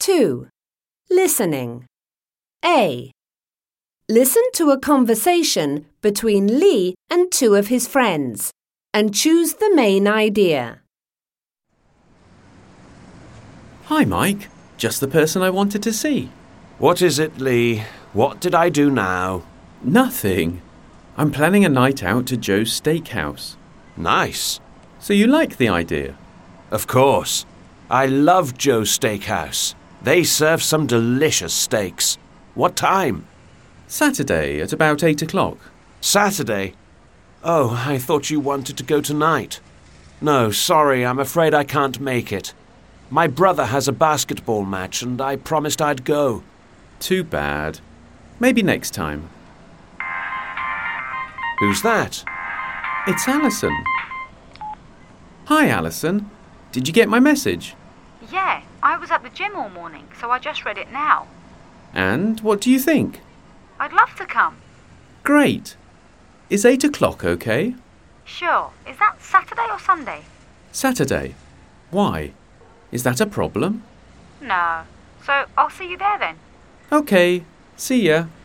2. Listening. A. Listen to a conversation between Lee and two of his friends and choose the main idea. Hi, Mike. Just the person I wanted to see. What is it, Lee? What did I do now? Nothing. I'm planning a night out to Joe's Steakhouse. Nice. So you like the idea? Of course. I love Joe's Steakhouse. They serve some delicious steaks. What time? Saturday at about 8 o'clock. Saturday? Oh, I thought you wanted to go tonight. No, sorry, I'm afraid I can't make it. My brother has a basketball match and I promised I'd go. Too bad. Maybe next time. Who's that? It's Alison. Hi, Alison. Did you get my message? Yeah, I was at the gym all morning, so I just read it now. And what do you think? I'd love to come. Great. Is 8 o'clock okay? Sure. Is that Saturday or Sunday? Saturday. Why? Is that a problem? No. So I'll see you there then. Okay. See ya.